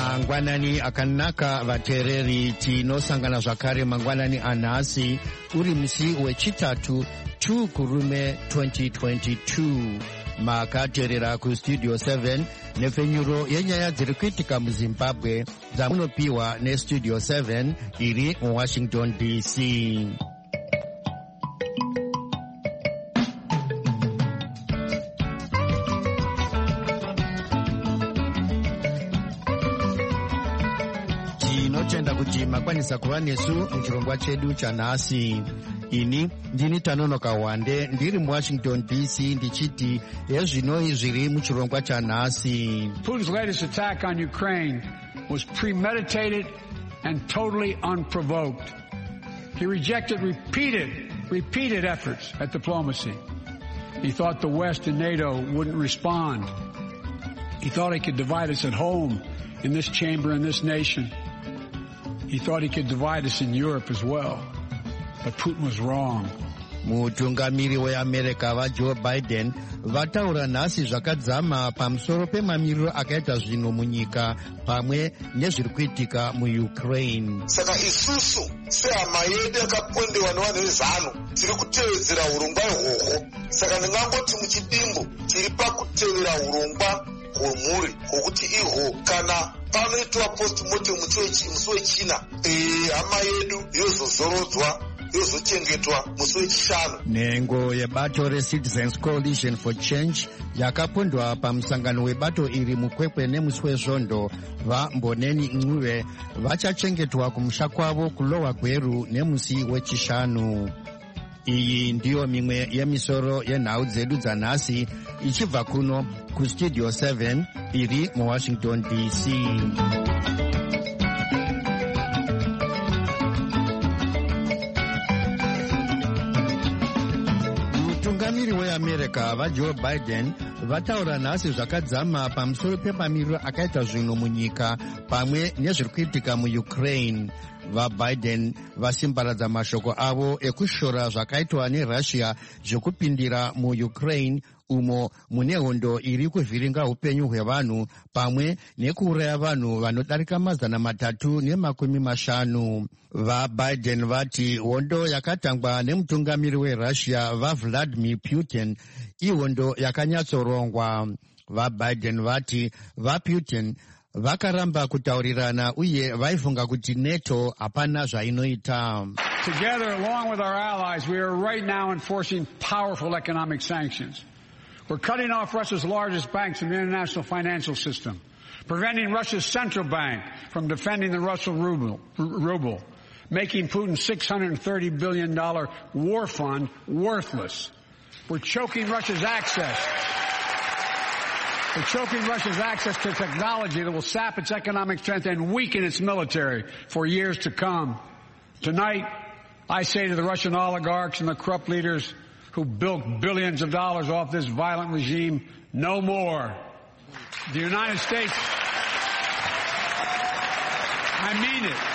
mangwanani akanaka vateereri tinosangana zvakare mangwanani anhasi uri musi wechitatu 2 kurume 2022 makateerera kustudio 7 nepfenyuro yenyaya dziri kuitika muzimbabwe dzamunopiwa nestudio 7 iri muwashington dc. tinotenda kuti makwanisa kuva nesu muchirongwa chedu chanhasi. ini ndini Tanonoka Wande ndiri muwashington dc ndichiti hezvinoi zviri muchirongwa chanhasi. Putin's latest attack on Ukraine was premeditated and totally unprovoked. He rejected repeated efforts at diplomacy. He thought the West and NATO wouldn't respond. He thought he could divide us at home, in this chamber, in this nation. He thought he could divide us in Europe as well. But Putin was wrong. mutungamiri weamerica vajoe biden vataura nhasi zvakadzama pamusoro pemamiriro akaita zvino munyika pamwe nezviri kuitika muukraine. saka isusu sehama yedu yakapondewa nevanhu vezano tiri kutevedzera urongwa ihwohwo. saka ndingangoti muchidimbo tiri pakutevera urongwa hwemhuri hwokuti ihwo kana panoitwa postmortem musi wechina hama yedu yozozorodzwa yozochengetwa musi wechishanu. nhengo yebato reCitizens Coalition for Change yakapondwa pamusangano webato iri mukwekwe nemusi wezvondo vaMboneni Ncube vachachengetwa kumusha kwavo kulowa gweru nemusi wechishanu. iyi ndiyo mimwe yemisoro yenhau dzedu dzanhasi ichibva kuno kustudio 7 iri muwashington dc. mutungamiri weamerica vajoe biden vataura nhasi zvakadzama pamusoro pemamiriro akaita zvino munyika pamwe nezviri kuitika muukraine. vaBiden vasimbaradza mashoko avo ekushora zvakaitwa nerussia zvekupindira muukraine umo mune hondo iri kuvhiringa upenyu hwevanhu pamwe nekuuraya vanhu vanodarika 350. vaBiden vati hondo yakatangwa nemutungamiri werussia vaVladimir Putin ihondo yakanyatsorongwa. vaBiden vati vaPutin vakaramba kutaurirana uye vaifunga kuti NATO hapana zvainoita. Together, along with our allies, we are right now enforcing powerful economic sanctions. We're cutting off Russia's largest banks in the international financial system, preventing Russia's central bank from defending the Russian ruble, making Putin's $630 billion war fund worthless. We're choking Russia's access to technology that will sap its economic strength and weaken its military for years to come. Tonight, I say to the Russian oligarchs and the corrupt leaders who built billions of dollars off this violent regime, no more. The United States, I mean it.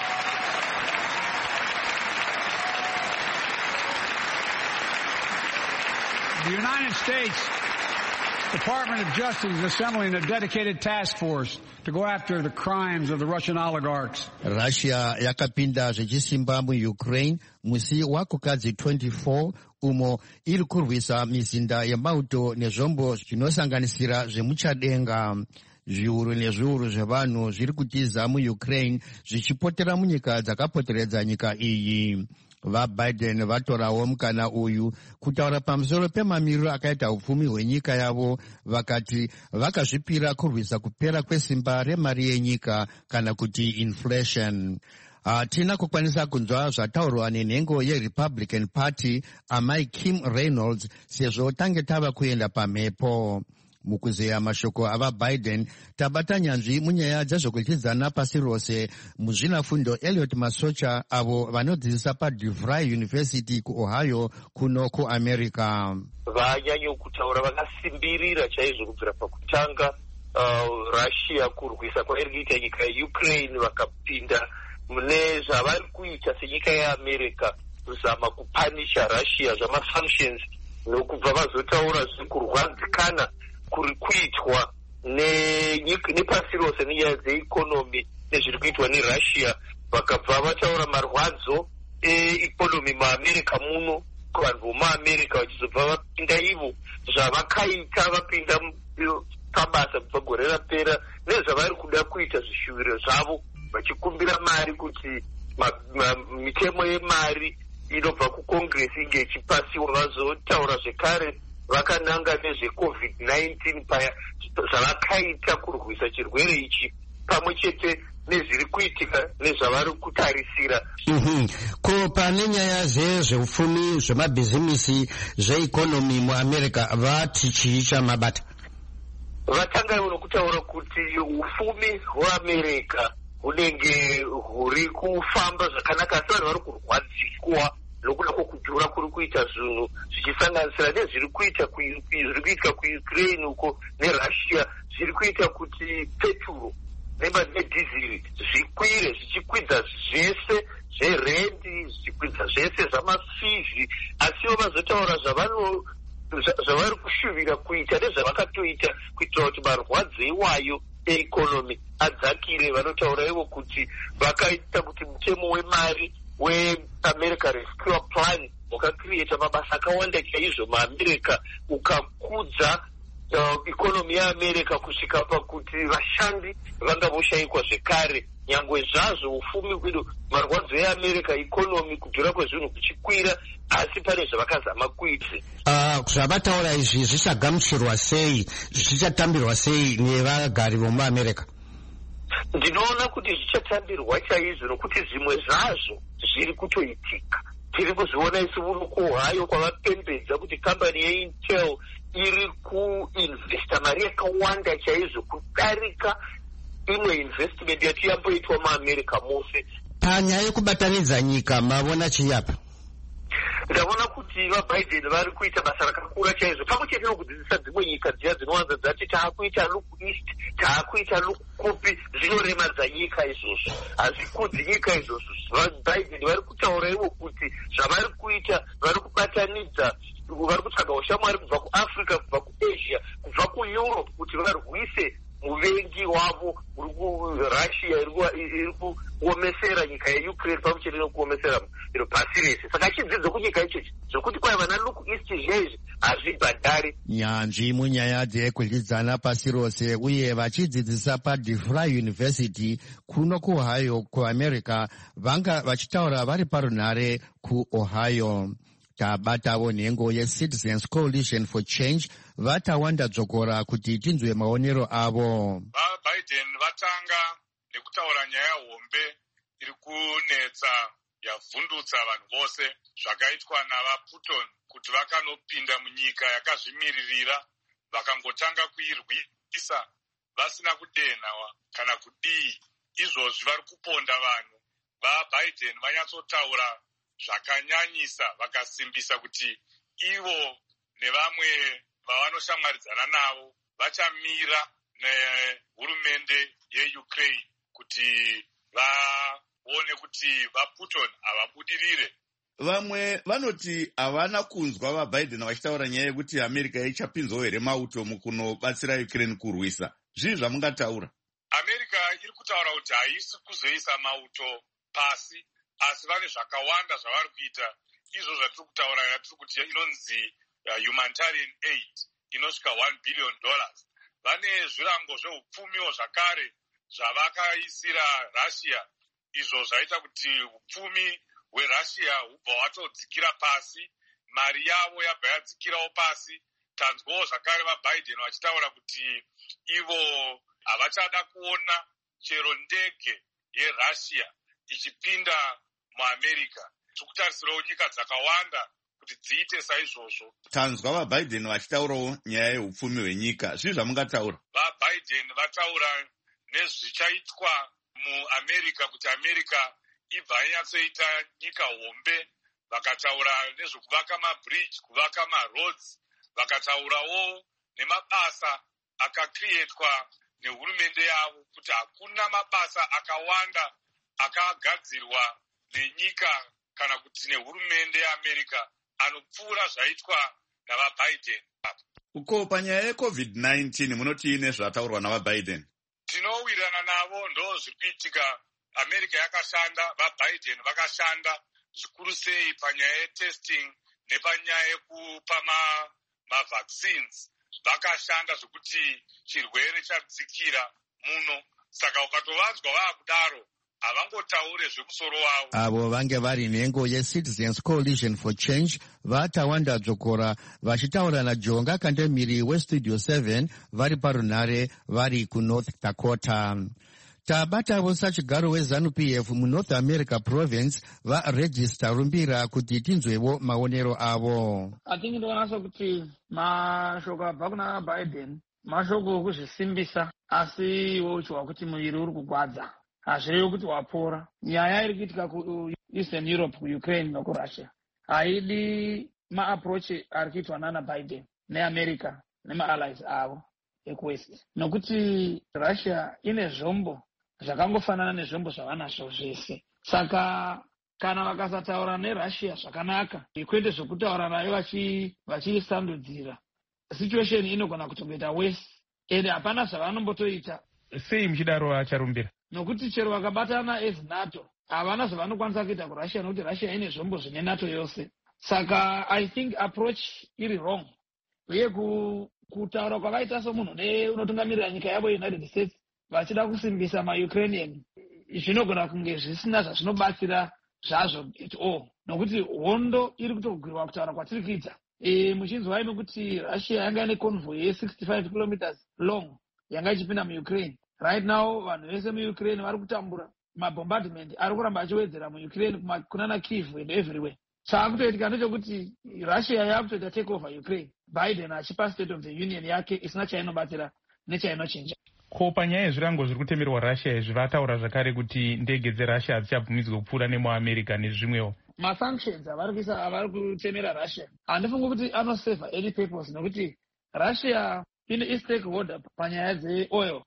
The United States Department of Justice is assembling a dedicated task force to go after the crimes of the Russian oligarchs. Russia yakapinda zvechisimba muukraine musi wakukadzi 24 umo iri kurwisa mizinda yemauto nezvombo zvinosanganisira zvemuchadenga. zviuru nezviuru zvevanhu zviri kutiza muukraine zvichipotera munyika dzakapoteredza nyika iyi. vaBiden vatorawo mukana uyu kutaura pamusoro pemamiriro akaita upfumi hwenyika yavo vakati vakazvipira kurwisa kupera kwesimba remari yenyika kana kuti inflation. hatina kukwanisa kunzwa zvataurwa nenhengo yeRepublican Party amai Kim Reynolds sezvo tange tava kuenda pamhepo. mukuzeya mashoko avaBiden tabata nyanzvi munyaya dzezvekuchidzana pasi rose muzvinafundo Elliot Masocha avo vanodzidzisa paDeVry University kuOhio kuno kuAmerica. vanyanyokutaura vakasimbirira chaizvo kubvira pakutanga Russia kurwisa kwairi kuita nyika yeUkraine vakapinda mune zvavari kuita senyika yeAmerica kuzama kupanisha Russia zvamasanctions nokubva vazotaura zvekurwadzikana kuri kuitwa nepasi rose nenyaya dzeikonomi nezviri kuitwa neRussia, vakabva vataura marwadzo eikonomi muAmerica muno, vanhu vomuAmerica vachizobva vapinda ivo zvavakaita vapinda pabasa kubva gore rapera nezvavari kuda kuita zvishuviro zvavo, vachikumbira mari kuti mitemo yemari inobva kukongresi inge ichipasiwa. Vazotaura zvekare vakananga nezveCovid-19 paya zvavakaita kurwisa chirwere ichi pamwe chete nezviri kuitika nezvavari kutarisira. Ko pane nyaya zveupfumi, zvemabhizimisi, zveikonomi muAmerica vati chii chamabata? Vatanga nokutaura kuti ufumi hweAmerica hunenge huri kufamba zvakanaka, asi vanhu vari kurwadzikwa nokuda kwokudhura kuri kuita zvinhu zvichisanganisira nezviri kuitika kuUkraine uko neRussia, zviri kuita kuti peturo nedhiziri zvikwire, zvichikwidza zvese zverendi, zvichikwidza zvese zvamafizi. Asiwo vazotaura zvavari kushuvira kuita nezvavakatoita kuitira kuti marwadzo iwayo eikonomi adzakire. Vanotaura ivo kuti vakaita kuti mutemo wemari weAmerica Rescue Plan wakakrieta mabasa akawanda chaizvo muAmerica, ukakudza ikonomi yeAmerica kusvika pakuti vashandi vanga voshayikwa zvekare. Nyangwe zvazvo ufumi kwedu, marwadzo eAmerica, ikonomi, kudhura kwezvinhu kuchikwira, asi pane zvavakazama kuita. Zvavataura izvi zvichagamuchirwa sei, zvichatambirwa sei nevagari vomuAmerica? Ndinoona kuti zvichatambirwa chaizvo, nokuti zvimwe zvazvo zviri kutoitika. Tiri kuzviona isi uno kuOhio kwavapembedza kuti kambani yeIntel iri kuinvesta mari yakawanda chaizvo kudarika imwe investment yati yamboitwa muAmerica mose. Panyaya yekubatanidza nyika mavona chiyapa? Ndavona kuti vaBiden vari kuita basa rakakura chaizvo, pamwe chete nokudzidzisa dzimwe nyika dziya dzinowanza dzati taakuita look east, taakuita look kupi, zvinoremadza nyika izvozvo, hazvikudzi nyika izvozvo. VaBiden vari kutaura ivo kuti zvavari kuita, vari kubatanidza, vari kutsvaga ushamwari kubva kuAfrica, kubva kuAsia, kubva kuEurope, kuti varwise muvengi wavo Russia iri kuomesera nyika yeUkraine pamwe chete nokuomesera pasi rese. Saka chidzidzo kunyika ichochi zvokuti kwai vana look east zvezvi hazvibhadhari. Nyanzvi munyaya dzekudyidzana pasi rose, uye vachidzidzisa paDeFry University kuno kuOhio kuAmerica, vanga vachitaura vari parunhare kuOhio. Tabatavo nhengo yeCitizens Coalition for Change vatawanda dzokora kuti tinzwe maonero avo. VaBiden vatanga nekutaura nyaya hombe iri kunetsa yavhundutsa vanhu vose zvakaitwa navaPutin kuti vakanopinda munyika yakazvimiririra vakangotanga kuirwisa vasina kudenha kana kudii. Izvozvi vari kuponda vanhu. VaBiden vanyatsotaura zvakanyanyisa vakasimbisa kuti ivo nevamwe vavanoshamwaridzana navo vachamira nehurumende yeUkraine kuti vaone kuti vaPutin havabudirire. Vamwe vanoti havana kunzwa vaBiden vachitaura nyaya yekuti America ichapinzawo here mauto mukunobatsira Ukraine kurwisa. Zvii zvamungataura? America iri kutaura kuti haisi kuzoisa mauto pasi, asi vane zvakawanda zvavari kuita. Izvo zvatiri kutaura tiri kuti inonzi humanitarian aid inosvika $1 billion. Vane zvirango zveupfumiwo zvakare zvavakaisira Russia, izvo zvaita kuti upfumi hweRussia hubva hwatodzikira pasi, mari yavo yabva yadzikirawo pasi. Tanzwawo zvakare vaBiden vachitaura kuti ivo havachada kuona chero ndege yeRussia ichipinda muAmerica. Tikutarisirawo nyika dzakawanda kuti dziite saizvozvo. Tanzwa vaBiden vachitaurawo nyaya yeupfumi hwenyika. Zvii zvamungataura? VaBiden vataura nezvichaitwa muAmerica kuti America ibva yanyatsoita nyika hombe. Vakataura nezvekuvaka mabridge, kuvaka maroads. Vakataurawo nemabasa akakrietwa nehurumende yavo kuti hakuna mabasa akawanda akagadzirwa nenyika kana kuti nehurumende yeAmerica anopfuura zvaitwa navaBiden. Uko panyaya yeCovid-19 munoti ine zvataurwa navaBiden? Tinowirirana navo, ndo zviri kuitika. America yakashanda, vaBiden vakashanda zvikuru sei panyaya yetesting nepanyaya yekupa mavaccines. Vakashanda zvokuti chirwere chadzikira muno. Saka ukatovanzwa vaakudaro, havangotaure zvemusoro wavo. Avo vange vari nhengo yeCitizens Coalition for Change vaTawanda Dzokora vachitaura naJonga Kandemiri weStudio 7 vari parunhare vari kuNorth Dakota. Tabatavo sachigaro weZANU-PF muNorth America Province varejista rumbira kuti tinzwevo maonero avo. Atingi ndonaso kuti mashoko abva kuna Biden mashoko okuzvisimbisa, asi wochwa kuti muviri uri kugwadza, hazvirevi kuti wapora. Nyaya iri kuitika kuEastern Europe, kuUkraine nokuRussia haidi maapproach ari kuitwa nana Biden neAmerica nemaallies avo ekuwest, nokuti Russia ine zvombo zvakangofanana nezvombo zvavanazvo zvese. Saka kana vakasataura neRussia zvakanaka, kwete zvokutaura nayo vachiisandudzira, situation inogona kutongoita worse, ende hapana zvavanombotoita. Sei muchidaro acharumbira? Nokuti chero vakabatana as NATO havana zvavanokwanisa kuita kuRussia, nokuti Russia ine zvombo zvine NATO yose. Saka I think approach iri wrong, uye kutaura kwavaita somunhu unotungamirira nyika yavo United States vachida kusimbisa maUkrainian zvinogona kunge zvisina zvazvinobatsira zvazvo at all, nokuti hondo iri kutogwirwa kutaura kwatiri kuita. Muchinzwai nokuti Russia yanga ine convoy ye65 kilometers long yanga ichipinda muUkraine. Right now vanhu vese muUkraine vari kutambura, mabombardment ari kuramba achiwedzera muUkraine kunana Kyiv and everywhere. Chaakutoitika ndechekuti Russia yakutoita take over Ukraine, Biden achipa State of the Union yake isina chainobatsira nechainochinja. Ko panyaya yezvirango zviri kutemerwa Russia izvi vataura zvakare kuti ndege dzeRussia hadzichabvumidzwe kupfuura nemuAmerica nezvimwewo. Masanctions avari kutemera Russia handifungi kuti anoseva any purpose, nokuti Russia ine istakeholder panyaya dzeoil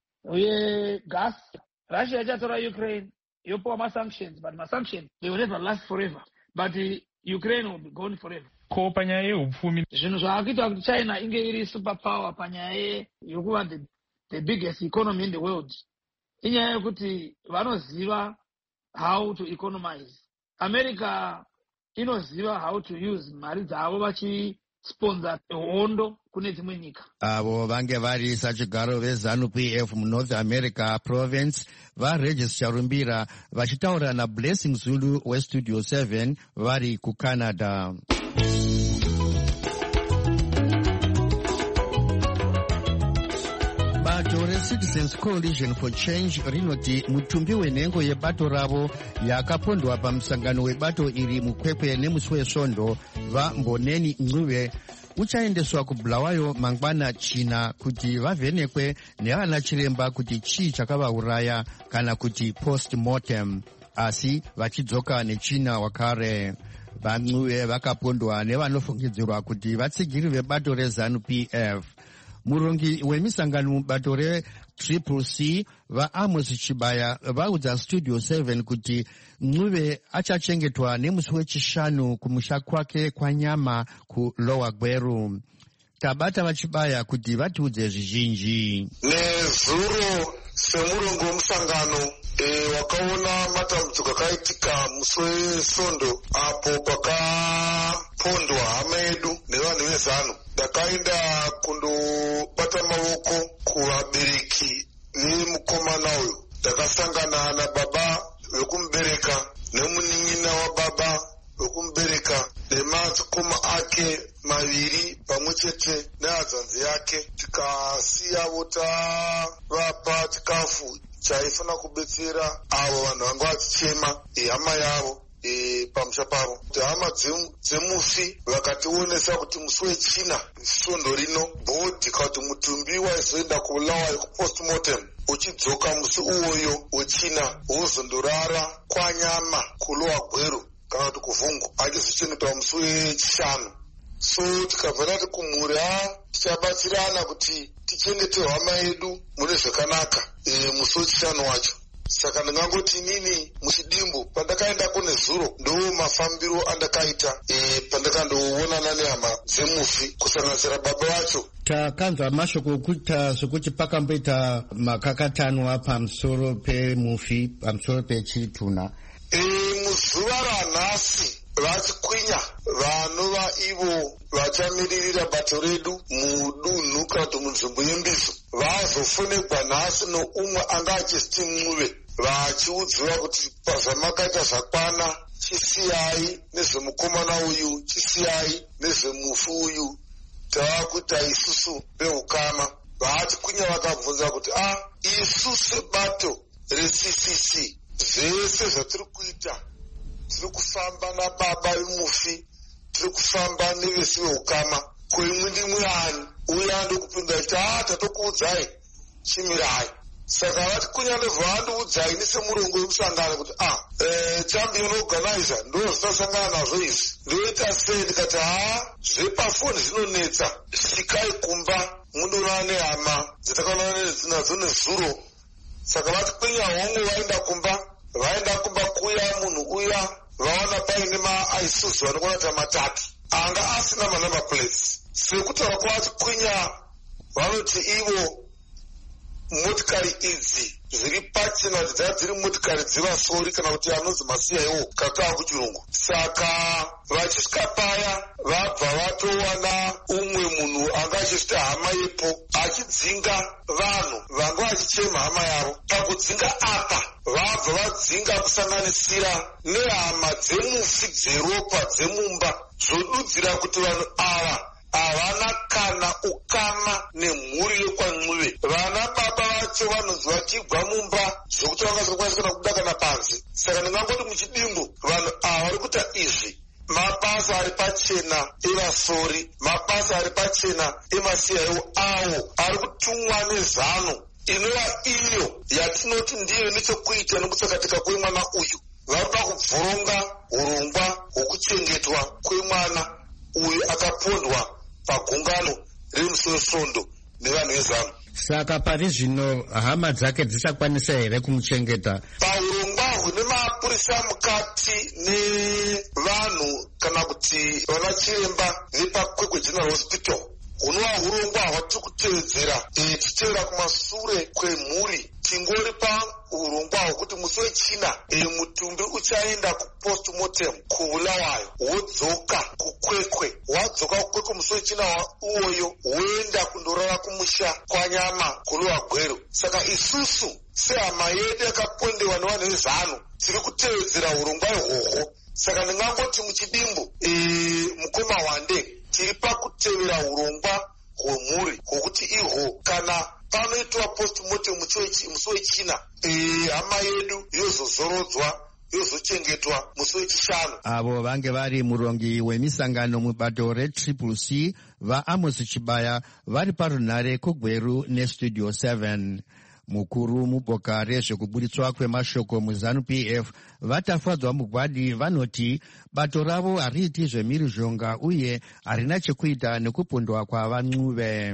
uye gas. Russia ichatora Ukraine yopiwa masanctions, but masanctions they will never last forever, but Ukraine will be gone forever. Ko panyaya yeupfumi, zvinhu zvaakuita kuti China inge iri superpower panyaya yokuva the biggest economy in the world inyaya yekuti vanoziva how to economize. America inoziva how to use mari dzavo vachisponsor hondo kune dzimwe nyika. Avo vange vari sachigaro veZANU-PF muNorth America Province varejista rumbira vachitaura naBlessing Zulu weStudio 7 vari kuCanada. Bato reCitizens Coalition for Change rinoti mutumbi wenhengo yebato ravo yakapondwa pamusangano webato iri mukwekwe nemusi wesvondo vaMboneni Ncube uchaendeswa kuBulawayo mangwana china kuti vavhenekwe nevana chiremba kuti chii chakavauraya kana kuti post-mortem, asi vachidzoka nechina wakare. VaNcube vakapondwa nevanofungidzirwa kuti vatsigiri vebato reZANU-PF. Murongi wemisangano mubato reCCC vaAmos Chibaya vaudza Studio 7 kuti Ncube achachengetwa nemusi wechishanu kumusha kwake kwaNyama kuLower Gweru. Tabata vaChibaya kuti vatiudze zvizhinji. Nezuro semurongo wemusangano wakaona matambudziko akaitika musi wesvondo apo pakapondwa hama yedu nevanhu vezanu, ndakaenda kundobata maoko kuvabereki vemukomana uyu. Ndakasangana nababa vekumubereka nemunin'ina wababa vekumubereka nemadzikoma ake maviri pamwe chete nehadzanzi yake. Tikasiyavo tavapa chikafu chaifana kubetsera avo vanhu vanga vachichema hama yavo pamusha pavo. Hama dzemufi vakationesa kuti musi wechina svondo rino bhodhi kuti mutumbi waizoenda kuBulawayo kupostmortem uchidzoka musi uwoyo wechina wozondorara kwaNyama kuLower Gweru kana kuti kuvhungu achizochengetwa musi wechishanu. So tikabva tati kumhuri tichabatsirana kuti tichengete hama yedu mune zvakanaka musi wechishanu wacho. Saka ndingangoti inini muchidimbu pandakaenda ndakaendako nezuro ndo mafambiro andakaita pandakandoonana nehama dzemufi kusanganisira baba vacho. Takanzwa mashoko okuita sokuti pakamboita makakatanwa pamusoro pemufi, pamusoro pechitunha. Muzuva ranhasi vachikwinya vanova ivo vachamiririra bato redu mudunhu kana kuti munzvimbo yembizo vazofonegwa nhasi noumwe anga achiziti Mncube vachiudziwa kuti pazvamakaita zvakwana chisiyai nezvemukomana uyu, chisiyai nezvemufi uyu, tava kuita isusu veukama. Vachikwinya vakabvunza kuti isu sebato reCCC zvese zvatiri kuita tiri kufamba nababa vemufi, tiri kufamba nevesi veukama, kwemwe ndimwe ani uya ndokupinda kuti tatokuudzai chimirai. Saka vatikwinya ndovhandiudzai nesemurongo wemusangano kuti champion organizer ndo zitasangana nazvo izvi ndoita sei. Ndikati zvepafoni zvinonetsa, svikai kumba mundorana nehama dzatakaonana nadzo nezuro. Saka vatikwinya hongu vaenda kumba kuya munhu uya vaona paine maIsuzu anokwana kuita matatu anga asina manumber plates. Sekutaura kwavatikwinya vanoti ivo motikari idzi zviri pachena kuti dzava dziri motikari dzevasori kana kuti anonzi masiyaiwo kakaa kuchirungu. Saka vachisvika paya vabva vatowana umwe munhu anga achizvita hama yepo achidzinga vanhu vanga vachichema hama yavo. Pakudzinga apa vabva vadzinga kusanganisira nehama dzemufi dzeropa dzemumba zvodudzira kuti vanhu ava havana kana ukama nemhuri yekwaNcube. Vana baba vacho vanonzi vachigwa mumba zvokuti vangazokwanisa kana kuda kana panze. Saka ndingangoti muchidimbu vanhu ava vari kuita izvi mabasa ari pachena evasori, mabasa ari pachena emasiyaiwo awo ari kutumwa nezano inova iyo yatinoti ndiyo nechekuita nekutsakatika kwemwana uyu. Varuda kubvoronga urongwa hwokuchengetwa kwemwana uyu akapondwa pagungano remusosvondo nevanhu vezano. Saka pari zvino hama dzake dzichakwanisa here kumuchengeta? Paurongwa hune mapurisa mukati nevanhu kana kuti vana chiremba nepakwekwe general hospital hunova urongwa hwatiri kutevedzera tichitevera kumasure kwemhuri. Tingori paurongwa hwekuti musi wechina mutumbi uchaenda kupostmortem kubulawayo wodzoka kukwekwe. Wadzoka kukwekwe musi wechina uwoyo woenda kundorara kumusha kwanyama kulowa gwero. Saka isusu sehama yedu yakapondewa nevanhu vezano tiri kutevedzera urongwa ihwohwo. Saka ndingangoti muchidimbu mukoma Wande tiri pakutevera urongwa hwemhuri hwokuti ihwo kana panoitwa postmortem musi wechina hama yedu yozozorodzwa yozochengetwa musi wechishanu. Avo vange vari murongi wemisangano mubato reCCC vaAmos Chibaya vari parunhare kuGweru neStudio 7. Mukuru muboka rezvekuburitswa kwemashoko muZANU-PF vatafadzwa mugwadi vanoti bato ravo hariiti zvemhirizhonga uye harina chekuita nekupondwa kwavaNcube.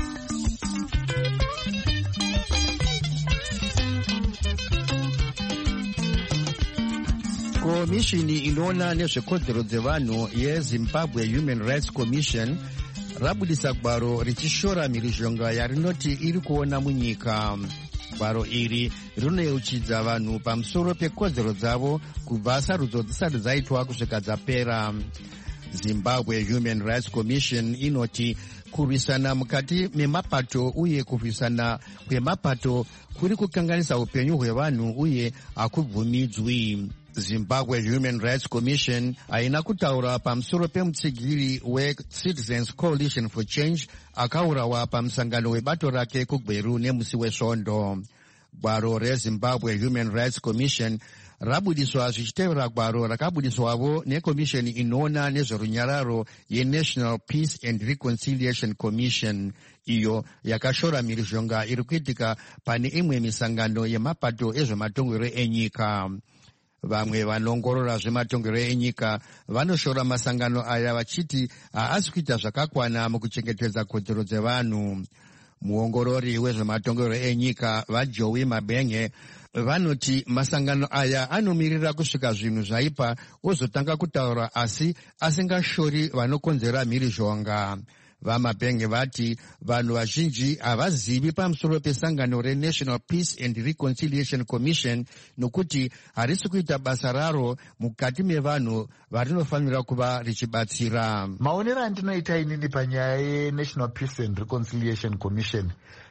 Komishini inoona nezvekodzero dzevanhu yeZimbabwe Human Rights Commission rabudisa gwaro richishora mhirizhonga yarinoti iri kuona munyika. Gwaro iri rinoyeuchidza vanhu pamusoro pekodzero dzavo kubva sarudzo dzisati dzaitwa kusvika dzapera. Zimbabwe Human Rights Commission inoti kurwisana mukati memapato uye kurwisana kwemapato kuri kukanganisa upenyu hwevanhu uye hakubvumidzwi. Zimbabwe Human Rights Commission haina kutaura pamusoro pemutsigiri weCitizens Coalition for Change akaurawa pamusangano webato rake kuGweru nemusi wesvondo. Gwaro reZimbabwe Human Rights Commission rabudiswa zvichitevera gwaro rakabudiswavo nekomisheni inoona nezverunyararo yeNational Peace and Reconciliation Commission, iyo yakashora mhirizhonga iri kuitika pane imwe misangano yemapato ezvematongero enyika. Vamwe vanongorora zvematongero enyika vanoshora masangano aya vachiti haasi kuita zvakakwana mukuchengetedza kodzero dzevanhu. Muongorori wezvematongero enyika vaJoey Mabenge vanoti masangano aya anomirira kusvika zvinhu zvaipa ozotanga kutaura asi asingashori vanokonzera mhirizhonga. VaMabhenge vati vanhu vazhinji havazivi pamusoro pesangano reNational Peace and Reconciliation Commission nokuti harisi kuita basa raro mukati mevanhu varinofanira kuva richibatsira. Maonero andinoita inini panyaya yeNational Peace and Reconciliation Commission,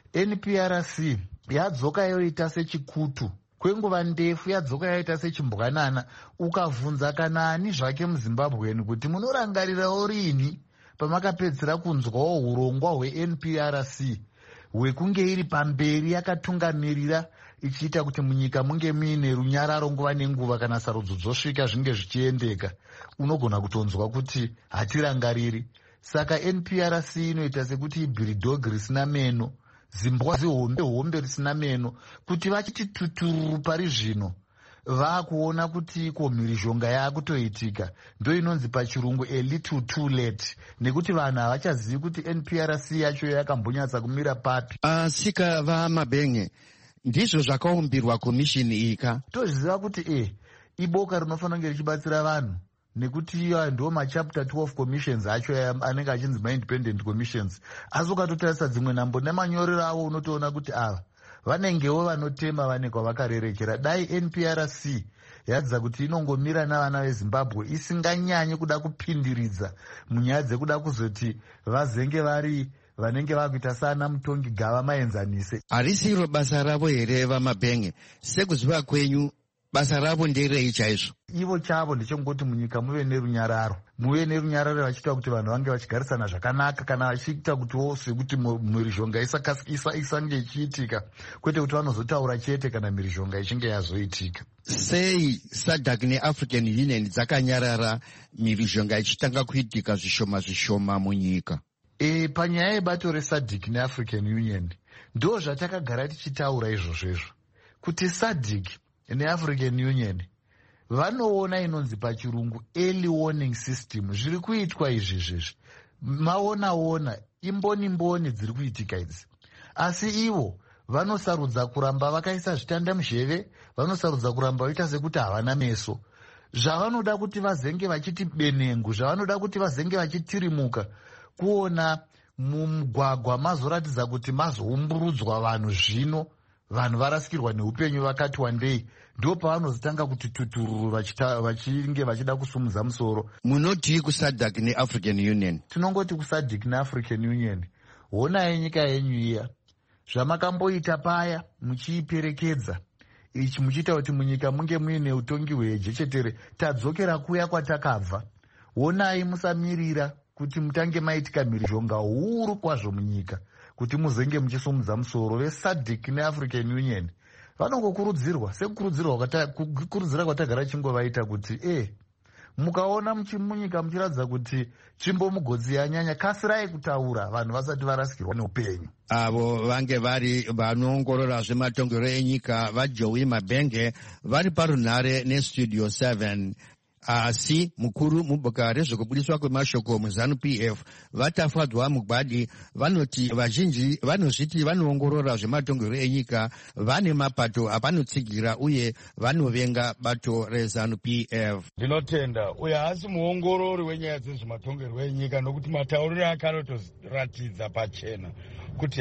NPRC yadzoka yoita sechikutu kwenguva ndefu, yadzoka yaita sechimbwanana. Ukavhunza kana ani zvake muZimbabweni kuti munorangarirawo rini pamakapedzera kunzwawo urongwa hweNPRC hwekunge iri pamberi yakatungamirira ichiita kuti munyika munge muine runyararo nguva nenguva kana sarudzo dzosvika zvinge zvichiendeka, unogona kutonzwa kuti hatirangariri. Saka NPRC inoita sekuti ibhiridhogi risina meno, zimbwa zihombe risina meno, kuti vachiti tutururu pari zvino vakuona kuti iko mhirizhonga yakutoitika. Ndo inonzi pachirungu a little too late, nekuti vanhu havachazivi kuti NPRC yacho yakambonyatsa kumira papi. Sika VaMabhenge, ndizvo zvakaumbirwa komishini iyi ka? Tozviziva kuti iboka rinofanira kunge richibatsira vanhu, nekuti ndo machapter 12 commissions acho anenge achinzi ma-independent commissions. Asi ukatotarisa dzimwe nhambo nemanyorero avo unotoona kuti ava vanengewo vanotema vane kwavakarerekera. Dai NPRC yadza kuti inongomira navana veZimbabwe isinganyanyi kuda kupindiridza munyaya dzekuda kuzoti vazenge vari vanenge vakuita sana mutongi gava maenzanise. Harisi iro basa ravo here VaMabhenge? Sekuziva kwenyu basa ravo nderei chaizvo? Ivo chavo ndechongoti munyika muve nerunyararo, vachiita kuti vanhu vange vachigarisana zvakanaka, kana vachiita kuti sekuti mhirizhonga isange ichiitika, kwete kuti vanozotaura chete kana mhirizhonga ichinge yazoitika. Sei SADC neAfrican Union dzakanyarara mhirizhonga ichitanga kuitika zvishoma munyika? Panyaya yebato reSADC neAfrican Union ndo zvatakagara tichitaura izvozvo, kuti SADC neAfrican Union vanoona inonzi pachirungu early warning system. Zviri kuitwa izvi maona imboni dziri kuitika idzi, asi ivo vanosarudza kuramba vakaisa zvitanda muzheve, vanosarudza kuramba vaita sekuti havana meso. Zvavanoda kuti vazenge vachiti benengu, zvavanoda kuti vazenge vachitirimuka kuona mumugwagwa mazoratidza kuti mazoumburudzwa vanhu, zvino vanhu varasikirwa neupenyu vakati wandei, ndo pavanozotanga kuti tutururu vachinge vachida kusumudza musoro. Munoti kuSADC neAfrican Union? Tinongoti kuSADC neAfrican Union, honai nyika yenyu iya zvamakamboita paya muchiiperekedza ichi muchiita kuti munyika munge muine utongi hwejechetere. Tadzokera kuya kwatakabva, honai musamirira kuti mutange maitika mhirizhonga huru kwazvo munyika kuti muzenge muchisumudza musoro. VeSADC neAfrican Union vanongokurudzirwa sekukurudzira kwatagara chingovaita kuti mukaona munyika muchiratidza kuti tsvimbo mugodzi yanyanya, kasirai kutaura vanhu vasati varasikirwa neupenyu. Avo vange vari vanoongorora zvematongero enyika vaJoey Mabhenge vari parunhare neStudio 7. Asi mukuru muboka rezvekubudiswa kwemashoko muZANU-PF vatafadzwa Mugwadi vanoti vazhinji vanozviti vanoongorora zvematongero enyika vane mapato apanotsigira uye vanovenga bato reZANU-PF. Ndinotenda uye hasi muongorori wenyaya dzezvematongero enyika, nokuti matauriro ake anotoratidza pachena kuti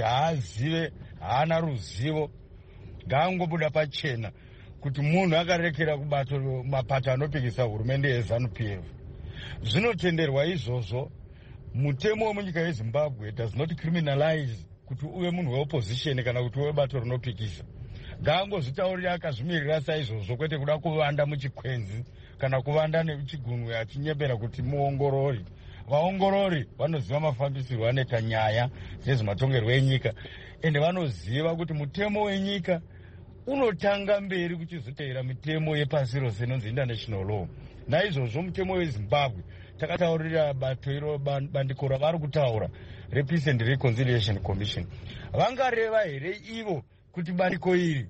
haana ruzivo, ngaangobuda pachena kuti munhu akarekera kubato mapato anopikisa hurumende yeZANU-PF. Zvinotenderwa izvozvo. Mutemo wemunyika yeZimbabwe does not criminalize kuti uve munhu weopposition kana kuti uve bato rinopikisa. Ngaangozvitaurira akazvimirira saizvozvo, kwete kuda kuvanda muchikwenzi kana kuvanda nechigunwe achinyepera kuti muongorori. Vaongorori vanoziva mafambisirwo anoita nyaya dzezvematongerwo enyika, ende vanoziva kuti mutemo wenyika unotanga mberi kuchizoteera mitemo yepasi rose inonzi international law. Naizvozvo mutemo weZimbabwe takataurira bato iro bandiko ravari kutaura rePeace and Reconciliation Commission. Vangareva here ivo kuti bandiko iri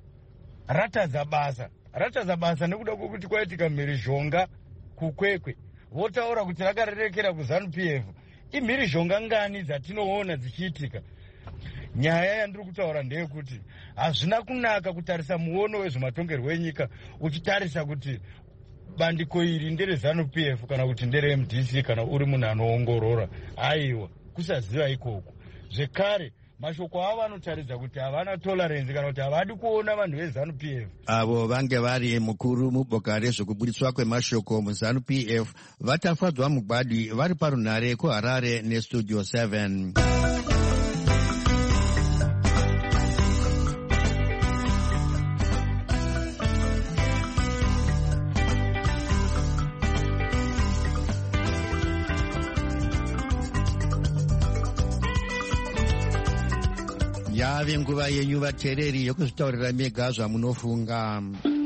ratadza basa nekuda kwokuti kwaitika mhirizhonga kukwekwe, votaura kuti rakarerekera kuZANU-PF. Imhirizhonga ngani dzatinoona dzichiitika? nyaya yandiri kutaura ndeyekuti hazvina kunaka kutarisa muono wezvematongerwo enyika uchitarisa kuti bandiko iri ndereZANU-PF kana kuti ndereMDC kana uri munhu anoongorora. Aiwa, kusaziva ikoko. Zvekare mashoko avo anotaridza kuti havana tolerance kana kuti havadi kuona vanhu veZANU-PF. Avo vange vari mukuru muboka rezvekubudiswa kwemashoko muZANU-PF vatafadzwa mugwadi vari parunhare kuHarare neStudio 7. Yave nguva yenyu vateereri yokuzvitaurira mega zvamunofunga.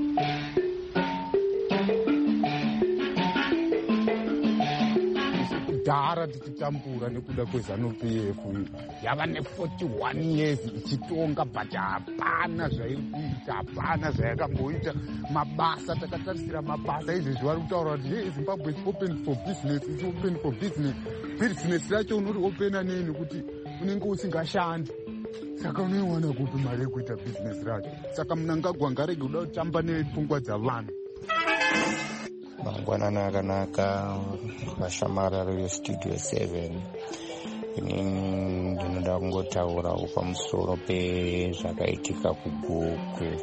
Kudhara tichitambura nekuda kweZANU-PF yava ne41 years ichitonga, but hapana zvairi kuita, hapana zvayakamboita. Mabasa takatarisira mabasa izvezvi vari kutaura kuti Zimbabwe is open for business, is open for business. Business racho unoti opena nei nekuti unenge usingashandi. Saka unoiwana kupi mari yekuita business racho. Saka Mnangagwa ngarege kuda kutamba nepfungwa dzavanhu. Mangwanani akanaka, vashamarari veStudio 7. Inini ndinoda kungotaura pamusoro pezvakaitika kuGokwe.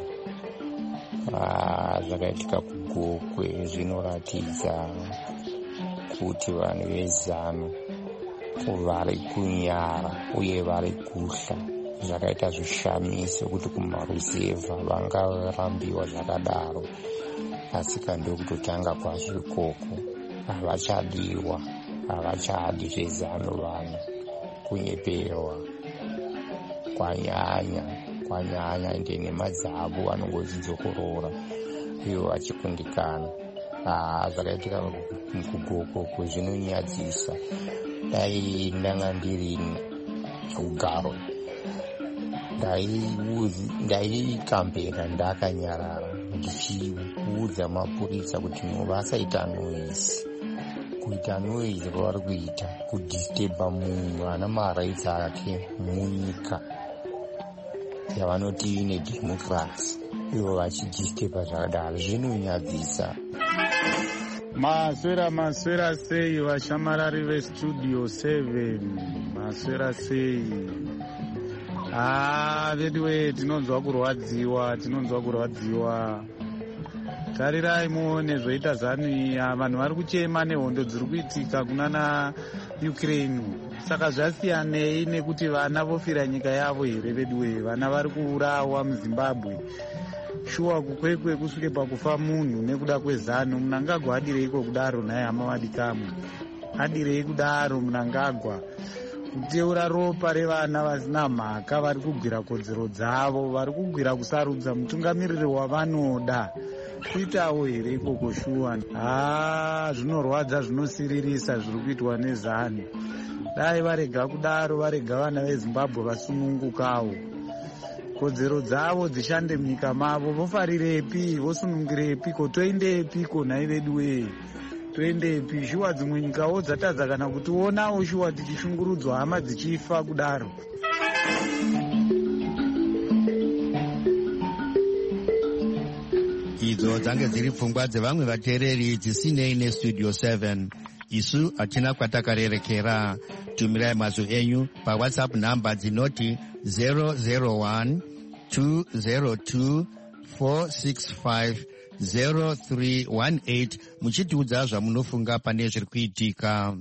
Zvakaitika kuGokwe zvinoratidza kuti vanhu veZANU vari kunyara uye vari kuhla. Zvakaita zvishamiso kuti kumaruzevha vangarambiwa zvakadaro, asi kandi kutotanga kwazvo ikoko havachadiwa, havachadi zveZANU vanhu kunyeperwa kwanyanya ende nemadzavo anongodzidzokorora ivo vachikundikana. Zvakaitika kuGokwe zvinonyadzisa. Dai ndanga ndiri ugaro ndaikambera ndakanyarara ndichiudza mapurisa kuti vasaita noise. Kuita noise kwavari kuita kudisturba munhu ana marights ake munyika yavanoti ine democracy, ivo vachidisturba zvakadaro zvinonyadzisa. Maswera sei vashamarari veStudio 7, maswera sei? Veduwe tinonzwa kurwadziwa. Tarirai muone zvoita ZANU iya, vanhu vari kuchema nehondo dziri kuitika kunana Ukraine. Saka zvasiyanei nekuti vana vofira nyika yavo here veduwe? Vana vari kuurawa muZimbabwe. Shuwa kukwekwe kusvike pakufa munhu nekuda kweZANU. Mnangagwa adireiko kudaro naye hama vadikamu? Adirei kudaro Mnangagwa? Kuteura ropa revana vasina mhaka vari kugwira kodzero dzavo, vari kugwira kusarudza mutungamiriri wavanoda. Kuitawo here ikoko shuwa? Zvinorwadza, zvinosiririsa zviri kuitwa neZANU. Dai varega kudaro, varega vana veZimbabwe vasunungukawo. Kodzero dzavo dzishande munyika mavo. Vofarirepi? Vosunungirepiko? Toendepiko nhai veduwe? Toendepi? Shuwa dzimwe nyikawo dzatadza kana kutionawo shuwa tichishungurudzwa hama dzichifa kudaro. Idzo dzange dziri pfungwa dzevamwe vateereri dzisinei neStudio 7. Isu hatina kwatakarerekera. Tumirai mazwi enyu paWhatsApp namba dzinoti 001 202 465 0318 muchitiudza zvamunofunga pane zviri kuitika.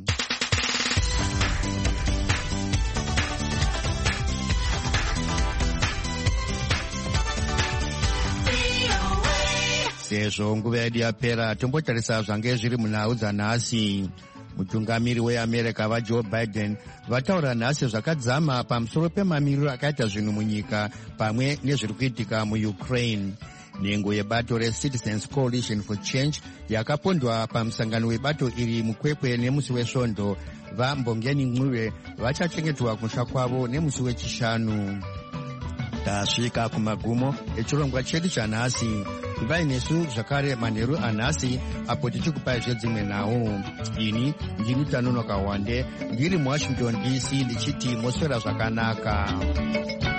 Sezvo nguva yedu yapera, tombotarisa zvange zviri munhau dzanhasi. Mutungamiri weAmerica vaJoe Biden vataura nhasi zvakadzama pamusoro pemamiriro akaita zvinhu munyika pamwe nezviri kuitika muUkraine. Nhengo yebato reCitizens Coalition for Change yakapondwa pamusangano webato iri mukwekwe nemusi wesvondo. VaMbongeni Ngcuve vachachengetwa kumusha kwavo nemusi wechishanu. Tasvika kumagumo echirongwa chedu chanhasi. ivai nesu zvakare manheru anhasi apo tichikupai zvedzimwe nhau. Ini ndini Tanonoka Wande ndiri muWashington DC ndichiti moswera zvakanaka.